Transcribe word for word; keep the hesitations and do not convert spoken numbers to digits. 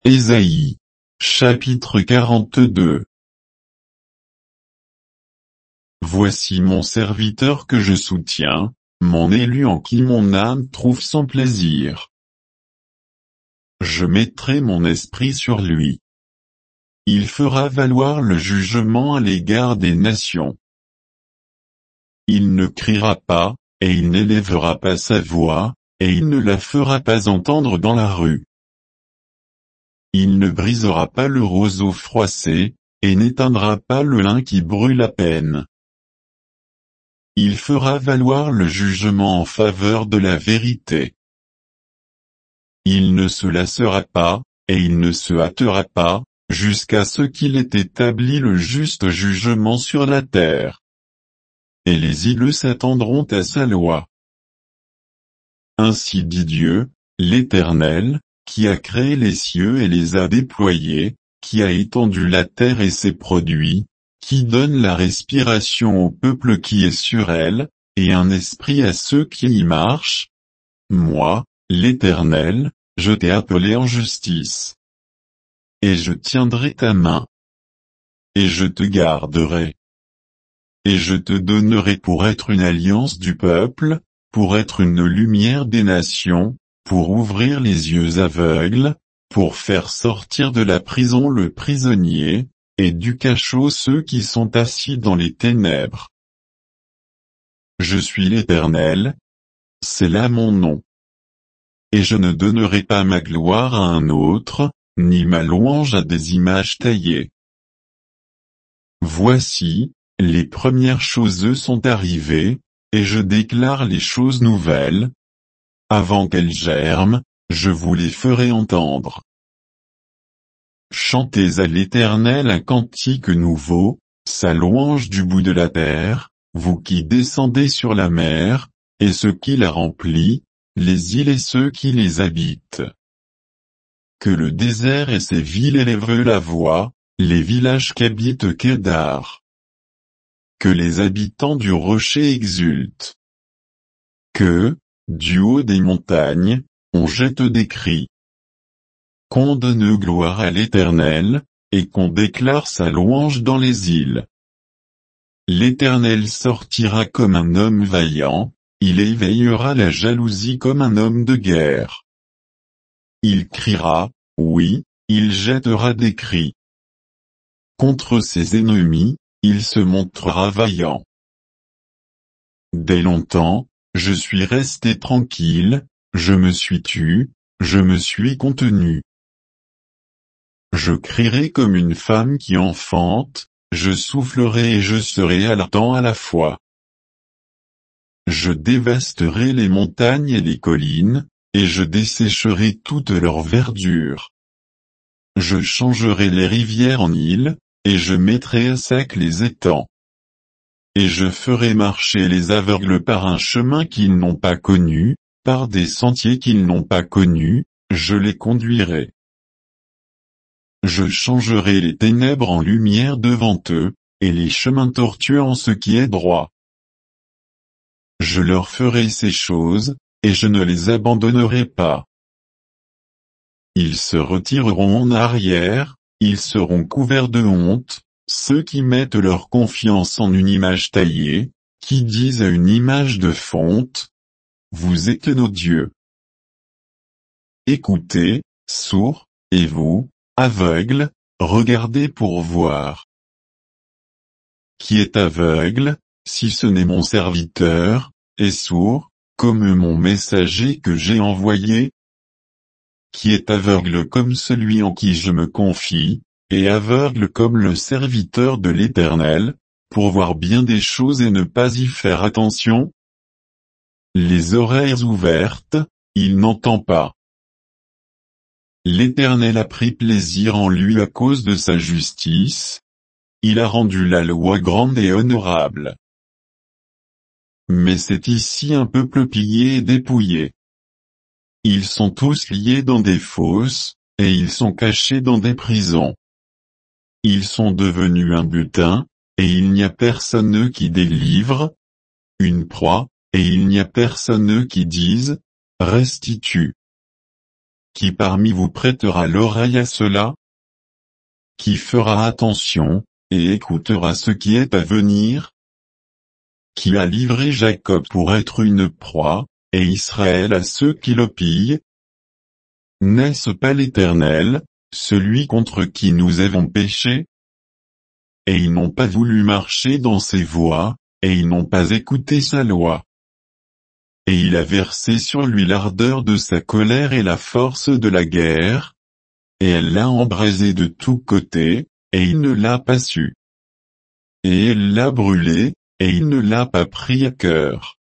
Ésaïe. Chapitre quarante-deux. Voici mon serviteur que je soutiens, mon élu en qui mon âme trouve son plaisir. Je mettrai mon esprit sur lui. Il fera valoir le jugement à l'égard des nations. Il ne criera pas, et il n'élèvera pas sa voix, et il ne la fera pas entendre dans la rue. Il ne brisera pas le roseau froissé, et n'éteindra pas le lin qui brûle à peine. Il fera valoir le jugement en faveur de la vérité. Il ne se lassera pas, et il ne se hâtera pas, jusqu'à ce qu'il ait établi le juste jugement sur la terre. Et les îles s'attendront à sa loi. Ainsi dit Dieu, l'Éternel, qui a créé les cieux et les a déployés, qui a étendu la terre et ses produits, qui donne la respiration au peuple qui est sur elle, et un esprit à ceux qui y marchent. Moi, l'Éternel, je t'ai appelé en justice. Et je tiendrai ta main. Et je te garderai. Et je te donnerai pour être une alliance du peuple, pour être une lumière des nations, pour ouvrir les yeux aveugles, pour faire sortir de la prison le prisonnier, et du cachot ceux qui sont assis dans les ténèbres. Je suis l'Éternel, c'est là mon nom. Et je ne donnerai pas ma gloire à un autre, ni ma louange à des images taillées. Voici, les premières choses sont arrivées, et je déclare les choses nouvelles. Avant qu'elles germent, je vous les ferai entendre. Chantez à l'Éternel un cantique nouveau, sa louange du bout de la terre, vous qui descendez sur la mer, et ceux qui la remplissent, les îles et ceux qui les habitent. Que le désert et ses villes élèvent la voix, les villages qu'habite Kédar. Que les habitants du rocher exultent. Que, du haut des montagnes, on jette des cris. Qu'on donne gloire à l'Éternel, et qu'on déclare sa louange dans les îles. L'Éternel sortira comme un homme vaillant, il éveillera la jalousie comme un homme de guerre. Il criera, oui, il jettera des cris. Contre ses ennemis, il se montrera vaillant. Dès longtemps, je suis resté tranquille, je me suis tu, je me suis contenu. Je crierai comme une femme qui enfante, je soufflerai et je serai haletant à la fois. Je dévasterai les montagnes et les collines, et je dessécherai toute leur verdure. Je changerai les rivières en îles, et je mettrai à sec les étangs. Et je ferai marcher les aveugles par un chemin qu'ils n'ont pas connu, par des sentiers qu'ils n'ont pas connus, je les conduirai. Je changerai les ténèbres en lumière devant eux, et les chemins tortueux en ce qui est droit. Je leur ferai ces choses, et je ne les abandonnerai pas. Ils se retireront en arrière, ils seront couverts de honte, ceux qui mettent leur confiance en une image taillée, qui disent à une image de fonte, vous êtes nos dieux. Écoutez, sourds, et vous, aveugles, regardez pour voir. Qui est aveugle, si ce n'est mon serviteur, et sourd, comme mon messager que j'ai envoyé? Qui est aveugle comme celui en qui je me confie, et aveugle comme le serviteur de l'Éternel, pour voir bien des choses et ne pas y faire attention? Les oreilles ouvertes, il n'entend pas. L'Éternel a pris plaisir en lui à cause de sa justice. Il a rendu la loi grande et honorable. Mais c'est ici un peuple pillé et dépouillé. Ils sont tous liés dans des fosses, et ils sont cachés dans des prisons. Ils sont devenus un butin, et il n'y a personne qui délivre. Une proie, et il n'y a personne qui dise, restitue. Qui parmi vous prêtera l'oreille à cela? Qui fera attention, et écoutera ce qui est à venir? Qui a livré Jacob pour être une proie, et Israël à ceux qui le pillent? N'est-ce pas l'Éternel, celui contre qui nous avons péché? Et ils n'ont pas voulu marcher dans ses voies, et ils n'ont pas écouté sa loi. Et il a versé sur lui l'ardeur de sa colère et la force de la guerre, et elle l'a embrasé de tous côtés, et il ne l'a pas su. Et elle l'a brûlé, et il ne l'a pas pris à cœur.